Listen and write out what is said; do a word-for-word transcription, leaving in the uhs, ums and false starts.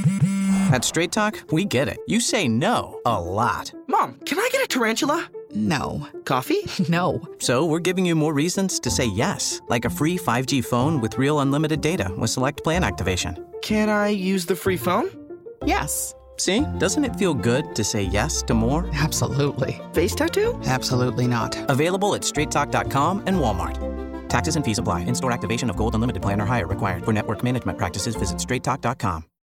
At Straight Talk, we get it. You say no a lot. Mom, can I get a tarantula? No. Coffee? No. So we're giving you more reasons to say yes, like a free five G phone with real unlimited data with select plan activation. Can I use the free phone? Yes. See? Doesn't it feel good to say yes to more? Absolutely. Face tattoo? Absolutely not. Available at straight talk dot com and Walmart. Taxes and fees apply. In-store activation of Gold Unlimited plan or higher required. For network management practices, visit straight talk dot com.